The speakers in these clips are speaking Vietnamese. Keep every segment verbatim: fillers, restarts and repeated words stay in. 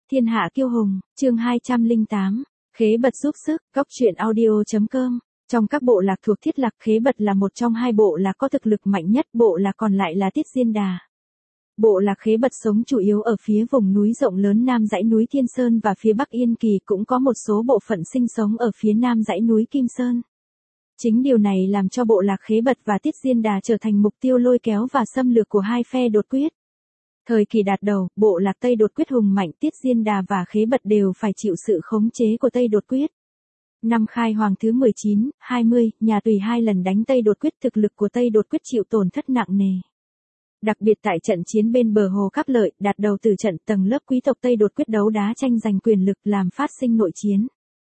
Thiên hạ kiêu hùng, chương hai trăm lẻ tám, Khế Bật giúp sức, góc truyện audio chấm com. Trong các bộ lạc thuộc Thiết Lạc, Khế Bật là một trong hai bộ lạc có thực lực mạnh nhất, bộ lạc còn lại là Tiết Diên Đà. Bộ lạc Khế Bật sống chủ yếu ở phía vùng núi rộng lớn nam dãy núi Thiên Sơn và phía bắc Yên Kỳ, cũng có một số bộ phận sinh sống ở phía nam dãy núi Kim Sơn. Chính điều này làm cho bộ lạc Khế Bật và Tiết Diên Đà trở thành mục tiêu lôi kéo và xâm lược của hai phe đột quyết. Thời kỳ đạt đầu, bộ lạc Tây đột quyết hùng mạnh, Tiết Diên Đà và Khế Bật đều phải chịu sự khống chế của Tây đột quyết. Năm Khai Hoàng thứ mười chín, hai mươi, nhà Tùy hai lần đánh Tây đột quyết, thực lực của Tây đột quyết chịu tổn thất nặng nề. Đặc biệt tại trận chiến bên bờ hồ Cáp Lợi, đạt đầu từ trận, tầng lớp quý tộc Tây đột quyết đấu đá tranh giành quyền lực, làm phát sinh nội chiến.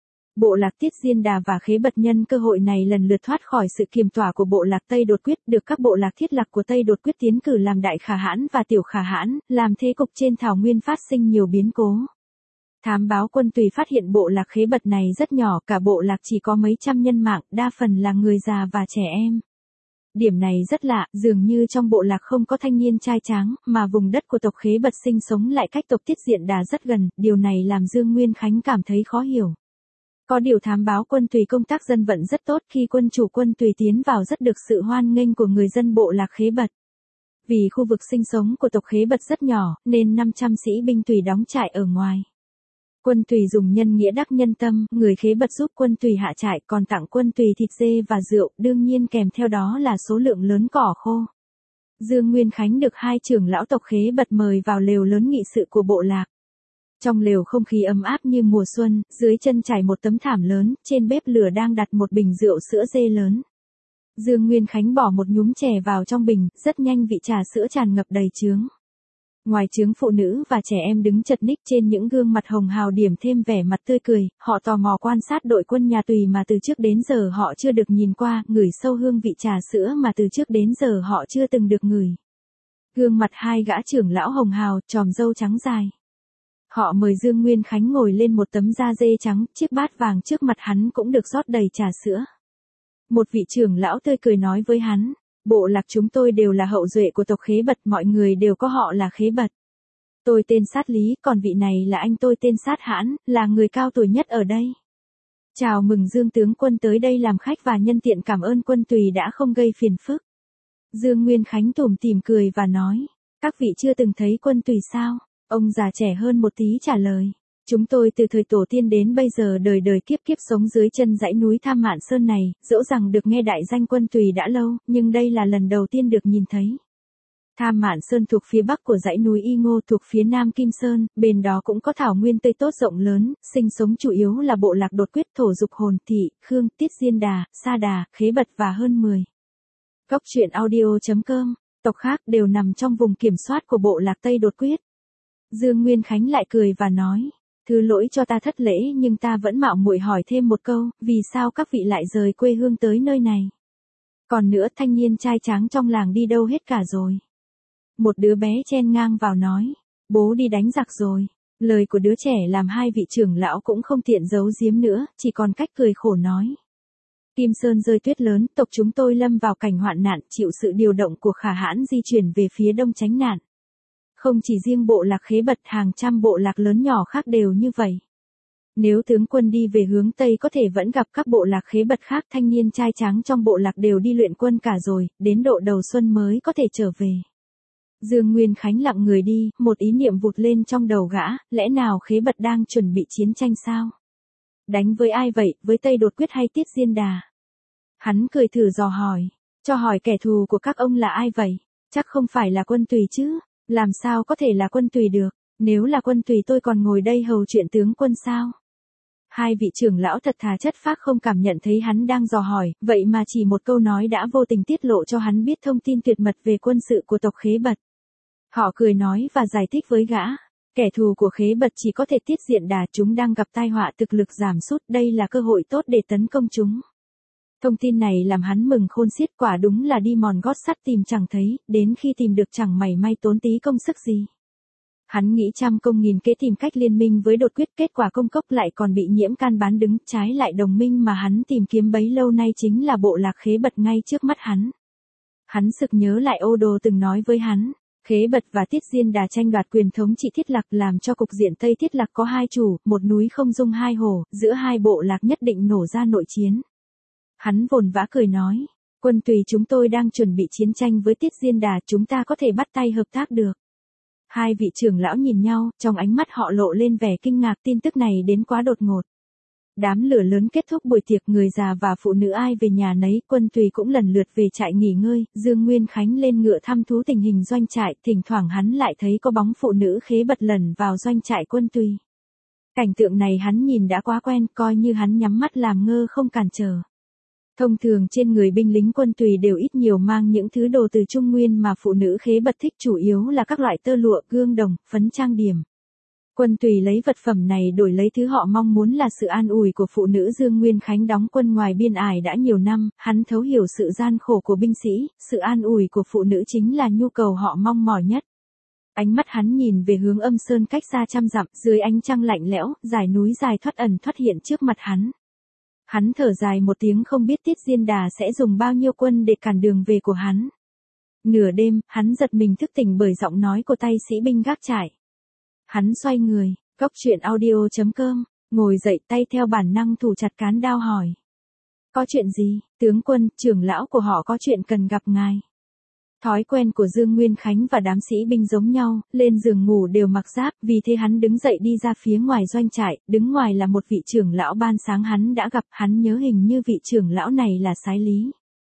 Bộ lạc Tiết Diên Đà và Khế Bật nhân cơ hội này lần lượt thoát khỏi sự kiềm tỏa của bộ lạc Tây đột quyết, được các bộ lạc Thiết Lạc của Tây đột quyết tiến cử làm Đại Khả Hãn và Tiểu Khả Hãn, làm thế cục trên thảo nguyên phát sinh nhiều biến cố. Thám báo quân Tùy phát hiện bộ lạc Khế Bật này rất nhỏ, cả bộ lạc chỉ có mấy trăm nhân mạng, đa phần là người già và trẻ em. Điểm này rất lạ, dường như trong bộ lạc không có thanh niên trai tráng, mà vùng đất của tộc Khế Bật sinh sống lại cách tộc Tiết Diên Đà rất gần, điều này làm Dương Nguyên Khánh cảm thấy khó hiểu. Có điều thám báo quân Tùy công tác dân vận rất tốt, khi quân chủ quân Tùy tiến vào rất được sự hoan nghênh của người dân bộ lạc Khế Bật. Vì khu vực sinh sống của tộc Khế Bật rất nhỏ, nên năm trăm sĩ binh Tùy đóng trại ở ngoài. Quân Tùy dùng nhân nghĩa đắc nhân tâm, người Khế Bật giúp quân Tùy hạ trại, còn tặng quân Tùy thịt dê và rượu, đương nhiên kèm theo đó là số lượng lớn cỏ khô. Dương Nguyên Khánh được hai trưởng lão tộc Khế Bật mời vào lều lớn nghị sự của bộ lạc. Trong lều không khí ấm áp như mùa xuân, dưới chân trải một tấm thảm lớn, trên bếp lửa đang đặt một bình rượu sữa dê lớn. Dương Nguyên Khánh bỏ một nhúm chè vào trong bình, rất nhanh vị trà sữa tràn ngập đầy chướng. Ngoài chướng, phụ nữ và trẻ em đứng chật ních, trên những gương mặt hồng hào điểm thêm vẻ mặt tươi cười, họ tò mò quan sát đội quân nhà Tùy mà từ trước đến giờ họ chưa được nhìn qua, ngửi sâu hương vị trà sữa mà từ trước đến giờ họ chưa từng được ngửi. Gương mặt hai gã trưởng lão hồng hào, tròm râu trắng dài. Họ mời Dương Nguyên Khánh ngồi lên một tấm da dê trắng, chiếc bát vàng trước mặt hắn cũng được rót đầy trà sữa. Một vị trưởng lão tươi cười nói với hắn, bộ lạc chúng tôi đều là hậu duệ của tộc Khế Bật, mọi người đều có họ là Khế Bật. Tôi tên Sát Lý, còn vị này là anh tôi tên Sát Hãn, là người cao tuổi nhất ở đây. Chào mừng Dương tướng quân tới đây làm khách và nhân tiện cảm ơn quân Tùy đã không gây phiền phức. Dương Nguyên Khánh tủm tỉm cười và nói, các vị chưa từng thấy quân Tùy sao? Ông già trẻ hơn một tí trả lời, chúng tôi từ thời tổ tiên đến bây giờ đời đời kiếp kiếp sống dưới chân dãy núi Tham Mạn Sơn này, dẫu rằng được nghe đại danh quân Tùy đã lâu, nhưng đây là lần đầu tiên được nhìn thấy. Tham Mạn Sơn thuộc phía bắc của dãy núi Y Ngô, thuộc phía nam Kim Sơn, bên đó cũng có thảo nguyên tươi tốt rộng lớn, sinh sống chủ yếu là bộ lạc đột quyết Thổ Dục Hồn, Thị, Khương, Tiết Diên Đà, Sa Đà, Khế Bật và hơn mười. Góc truyện audio chấm com, tộc khác đều nằm trong vùng kiểm soát của bộ lạc Tây đột quyết. Dương Nguyên Khánh lại cười và nói, thứ lỗi cho ta thất lễ, nhưng ta vẫn mạo muội hỏi thêm một câu, vì sao các vị lại rời quê hương tới nơi này? Còn nữa, thanh niên trai tráng trong làng đi đâu hết cả rồi? Một đứa bé chen ngang vào nói, bố đi đánh giặc rồi. Lời của đứa trẻ làm hai vị trưởng lão cũng không tiện giấu giếm nữa, chỉ còn cách cười khổ nói. Kim Sơn rơi tuyết lớn, tộc chúng tôi lâm vào cảnh hoạn nạn, chịu sự điều động của Khả Hãn di chuyển về phía đông tránh nạn. Không chỉ riêng bộ lạc Khế Bật, hàng trăm bộ lạc lớn nhỏ khác đều như vậy. Nếu tướng quân đi về hướng Tây có thể vẫn gặp các bộ lạc Khế Bật khác, thanh niên trai tráng trong bộ lạc đều đi luyện quân cả rồi, đến độ đầu xuân mới có thể trở về. Dương Nguyên Khánh lặng người đi, một ý niệm vụt lên trong đầu gã, lẽ nào Khế Bật đang chuẩn bị chiến tranh sao? Đánh với ai vậy, với Tây đột quyết hay Tiết Diên Đà? Hắn cười thử dò hỏi, cho hỏi kẻ thù của các ông là ai vậy? Chắc không phải là quân Tùy chứ? Làm sao có thể là quân Tùy được, nếu là quân Tùy tôi còn ngồi đây hầu chuyện tướng quân sao? Hai vị trưởng lão thật thà chất phác không cảm nhận thấy hắn đang dò hỏi, vậy mà chỉ một câu nói đã vô tình tiết lộ cho hắn biết thông tin tuyệt mật về quân sự của tộc Khế Bật. Họ cười nói và giải thích với gã, kẻ thù của Khế Bật chỉ có thể Tiết Diên Đà, chúng đang gặp tai họa, thực lực giảm sút, đây là cơ hội tốt để tấn công chúng. Thông tin này làm hắn mừng khôn xiết, quả đúng là đi mòn gót sắt tìm chẳng thấy, đến khi tìm được chẳng mảy may tốn tí công sức gì. Hắn nghĩ trăm công nghìn kế tìm cách liên minh với đột quyết, kết quả công cốc lại còn bị Nhiễm Can bán đứng, trái lại đồng minh mà hắn tìm kiếm bấy lâu nay chính là bộ lạc Khế Bật ngay trước mắt hắn. Hắn sực nhớ lại Ô Đồ từng nói với hắn, Khế Bật và Tiết Diên Đà tranh đoạt quyền thống trị Thiết Lạc làm cho cục diện Tây Thiết Lạc có hai chủ, một núi không dung hai hồ, giữa hai bộ lạc nhất định nổ ra nội chiến. Hắn vồn vã cười nói, quân tùy chúng tôi đang chuẩn bị chiến tranh với Tiết Diên Đà, chúng ta có thể bắt tay hợp tác được. Hai vị trưởng lão nhìn nhau, trong ánh mắt họ lộ lên vẻ kinh ngạc, tin tức này đến quá đột ngột. Đám lửa lớn kết thúc buổi tiệc, người già và phụ nữ ai về nhà nấy, quân tùy cũng lần lượt về trại nghỉ ngơi, Dương Nguyên Khánh lên ngựa thăm thú tình hình doanh trại, thỉnh thoảng hắn lại thấy có bóng phụ nữ Khế Bật lần vào doanh trại quân tùy. Cảnh tượng này hắn nhìn đã quá quen, coi như hắn nhắm mắt làm ngơ không cản trở. Thông thường trên người binh lính quân tùy đều ít nhiều mang những thứ đồ từ Trung Nguyên mà phụ nữ Khế Bật thích, chủ yếu là các loại tơ lụa, gương đồng, phấn trang điểm. Quân tùy lấy vật phẩm này đổi lấy thứ họ mong muốn là sự an ủi của phụ nữ. Dương Nguyên Khánh đóng quân ngoài biên ải đã nhiều năm, hắn thấu hiểu sự gian khổ của binh sĩ, sự an ủi của phụ nữ chính là nhu cầu họ mong mỏi nhất. Ánh mắt hắn nhìn về hướng Âm Sơn cách xa trăm dặm, dưới ánh trăng lạnh lẽo, dải núi dài thoắt ẩn thoắt hiện trước mặt hắn. Hắn thở dài một tiếng, không biết Tiết Diên Đà sẽ dùng bao nhiêu quân để cản đường về của hắn. Nửa đêm, hắn giật mình thức tỉnh bởi giọng nói của tay sĩ binh gác trại. Hắn xoay người, cốc truyện audio chấm com, ngồi dậy, tay theo bản năng thủ chặt cán đao hỏi. Có chuyện gì, tướng quân, trưởng lão của họ có chuyện cần gặp ngài. Thói quen của Dương Nguyên Khánh và đám sĩ binh giống nhau, lên giường ngủ đều mặc giáp, vì thế hắn đứng dậy đi ra phía ngoài doanh trại, đứng ngoài là một vị trưởng lão ban sáng hắn đã gặp, hắn nhớ hình như vị trưởng lão này là Sái Lý.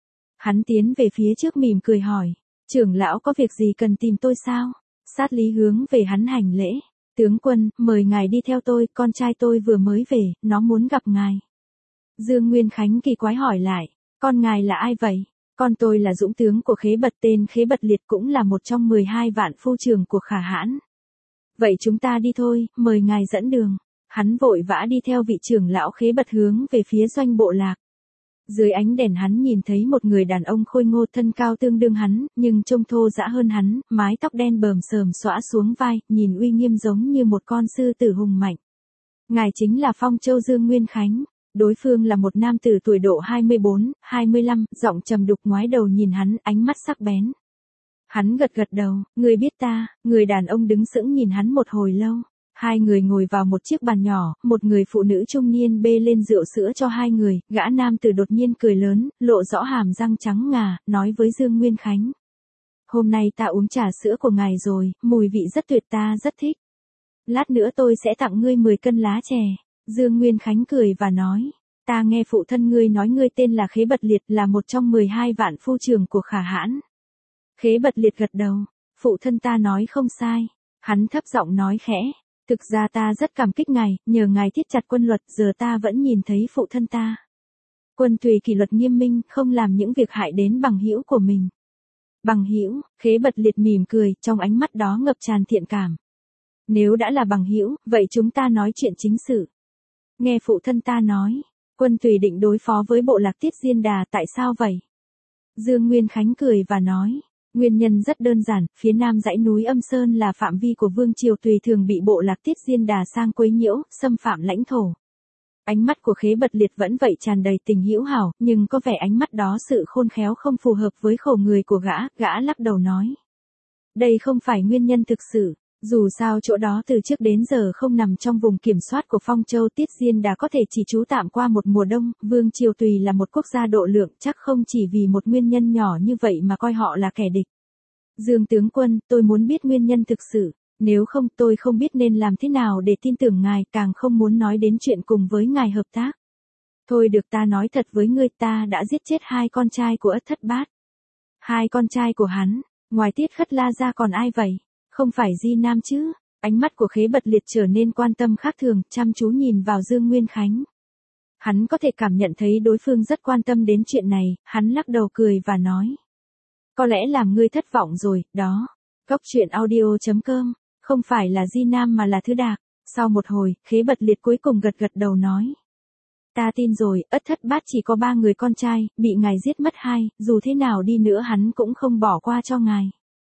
Hắn tiến về phía trước mỉm cười hỏi, trưởng lão có việc gì cần tìm tôi sao? Sát Lý hướng về hắn hành lễ. Tướng quân, mời ngài đi theo tôi, con trai tôi vừa mới về, nó muốn gặp ngài. Dương Nguyên Khánh kỳ quái hỏi lại, con ngài là ai vậy? Con tôi là dũng tướng của Khế Bật, tên Khế Bật Liệt, cũng là một trong mười hai vạn phu trường của Khả Hãn. Vậy chúng ta đi thôi, mời ngài dẫn đường. Hắn vội vã đi theo vị trưởng lão Khế Bật hướng về phía doanh bộ lạc. Dưới ánh đèn hắn nhìn thấy một người đàn ông khôi ngô, thân cao tương đương hắn, nhưng trông thô rã hơn hắn, mái tóc đen bờm xờm xõa xuống vai, nhìn uy nghiêm giống như một con sư tử hùng mạnh. Ngài chính là Phong Châu Dương Nguyên Khánh. Đối phương là một nam tử tuổi độ hai mươi bốn, hai mươi lăm, giọng trầm đục, ngoái đầu nhìn hắn, ánh mắt sắc bén. Hắn gật gật đầu, người biết ta. Người đàn ông đứng sững nhìn hắn một hồi lâu. Hai người ngồi vào một chiếc bàn nhỏ, một người phụ nữ trung niên bê lên rượu sữa cho hai người, gã nam tử đột nhiên cười lớn, lộ rõ hàm răng trắng ngà, nói với Dương Nguyên Khánh. Hôm nay ta uống trà sữa của ngài rồi, mùi vị rất tuyệt, ta rất thích. Lát nữa tôi sẽ tặng ngươi mười cân lá chè. Dương Nguyên Khánh cười và nói, ta nghe phụ thân ngươi nói ngươi tên là Khế Bật Liệt, là một trong mười hai vạn phu trường của Khả Hãn. Khế Bật Liệt gật đầu, phụ thân ta nói không sai. Hắn thấp giọng nói khẽ, thực ra ta rất cảm kích ngài, nhờ ngài thiết chặt quân luật, giờ ta vẫn nhìn thấy phụ thân ta. Quân tùy kỷ luật nghiêm minh, không làm những việc hại đến bằng hữu của mình. Bằng hữu? Khế Bật Liệt mỉm cười, trong ánh mắt đó ngập tràn thiện cảm. Nếu đã là bằng hữu, vậy chúng ta nói chuyện chính sự. Nghe phụ thân ta nói, quân tùy định đối phó với bộ lạc Tiết Diên Đà, tại sao vậy? Dương Nguyên Khánh cười và nói, nguyên nhân rất đơn giản, phía nam dãy núi Âm Sơn là phạm vi của Vương Triều Tùy, thường bị bộ lạc Tiết Diên Đà sang quấy nhiễu, xâm phạm lãnh thổ. Ánh mắt của Khế Bật Liệt vẫn vậy, tràn đầy tình hữu hảo, nhưng có vẻ ánh mắt đó sự khôn khéo không phù hợp với khẩu người của gã, gã lắc đầu nói. Đây không phải nguyên nhân thực sự. Dù sao chỗ đó từ trước đến giờ không nằm trong vùng kiểm soát của Phong Châu. Tiết Diên Đà có thể chỉ trú tạm qua một mùa đông, Vương Triều Tùy là một quốc gia độ lượng, chắc không chỉ vì một nguyên nhân nhỏ như vậy mà coi họ là kẻ địch. Dương tướng quân, tôi muốn biết nguyên nhân thực sự, nếu không tôi không biết nên làm thế nào để tin tưởng ngài, càng không muốn nói đến chuyện cùng với ngài hợp tác. Thôi được, ta nói thật với ngươi, ta đã giết chết hai con trai của Ất Thất Bát. Hai con trai của hắn, ngoài Tiết Khất La ra còn ai vậy? Không phải Di Nam chứ? Ánh mắt của Khế Bật Liệt trở nên quan tâm khác thường, chăm chú nhìn vào Dương Nguyên Khánh. Hắn có thể cảm nhận thấy đối phương rất quan tâm đến chuyện này, hắn lắc đầu cười và nói. Có lẽ làm ngươi thất vọng rồi, đó. Cốc truyện audio chấm com, không phải là Di Nam mà là Thứ Đạc. Sau một hồi, Khế Bật Liệt cuối cùng gật gật đầu nói. Ta tin rồi, Ất Thất Bát chỉ có ba người con trai, bị ngài giết mất hai, dù thế nào đi nữa hắn cũng không bỏ qua cho ngài.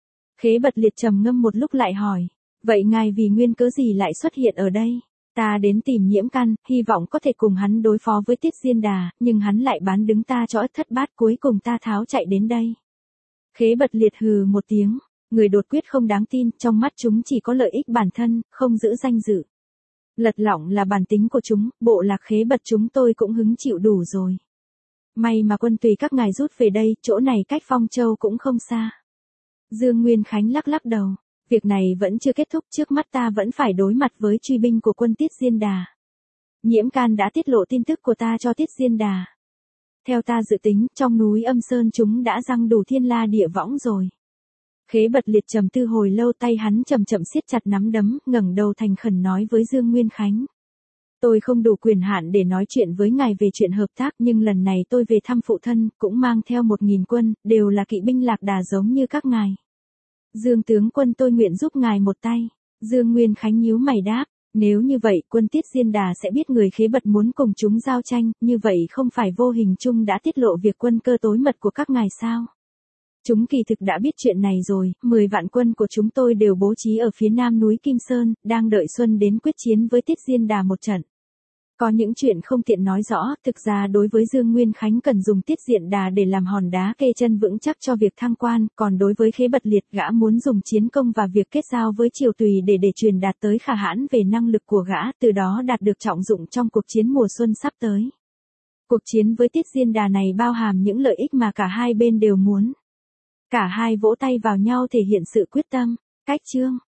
Khế Bật Liệt trầm ngâm một lúc lại hỏi, vậy ngài vì nguyên cớ gì lại xuất hiện ở đây? Ta đến tìm Nhiễm Căn, hy vọng có thể cùng hắn đối phó với Tiết Diên Đà, nhưng hắn lại bán đứng ta cho Ất Thất Bát, cuối cùng ta tháo chạy đến đây. Khế Bật Liệt hừ một tiếng, Người đột quyết không đáng tin, trong mắt chúng chỉ có lợi ích bản thân, không giữ danh dự. Lật lọng là bản tính của chúng, bộ lạc Khế Bật chúng tôi cũng hứng chịu đủ rồi. May mà quân tùy các ngài rút về đây, chỗ này cách Phong Châu cũng không xa. Dương Nguyên Khánh lắc lắc đầu, việc này vẫn chưa kết thúc, trước mắt ta vẫn phải đối mặt với truy binh của quân Tiết Diên Đà. Nhiễm Can đã tiết lộ tin tức của ta cho Tiết Diên Đà. Theo ta dự tính, trong núi Âm Sơn chúng đã giăng đủ thiên la địa võng rồi. Khế Bật liệt trầm tư hồi lâu, tay hắn chậm chậm siết chặt nắm đấm, ngẩng đầu thành khẩn nói với Dương Nguyên Khánh. Tôi không đủ quyền hạn để nói chuyện với ngài về chuyện hợp tác, nhưng lần này tôi về thăm phụ thân, cũng mang theo một nghìn quân, đều là kỵ binh lạc đà giống như các ngài. Dương tướng quân, tôi nguyện giúp ngài một tay. Dương Nguyên Khánh nhíu mày đáp, nếu như vậy quân Tiết Diên Đà sẽ biết người Khế Bật muốn cùng chúng giao tranh, như vậy không phải vô hình chung đã tiết lộ việc quân cơ tối mật của các ngài sao? Chúng kỳ thực đã biết chuyện này rồi, mười vạn quân của chúng tôi đều bố trí ở phía nam núi Kim Sơn, đang đợi Xuân đến quyết chiến với Tiết Diên Đà một trận. Có những chuyện không tiện nói rõ, thực ra đối với Dương Nguyên Khánh cần dùng Tiết Diên Đà để làm hòn đá kê chân vững chắc cho việc thăng quan, còn đối với Khế Bật liệt, gã muốn dùng chiến công và việc kết giao với triều tùy để để truyền đạt tới Khả Hãn về năng lực của gã, từ đó đạt được trọng dụng trong cuộc chiến mùa xuân sắp tới. Cuộc chiến với Tiết Diên Đà này bao hàm những lợi ích mà cả hai bên đều muốn. Cả hai vỗ tay vào nhau thể hiện sự quyết tâm. Cách chương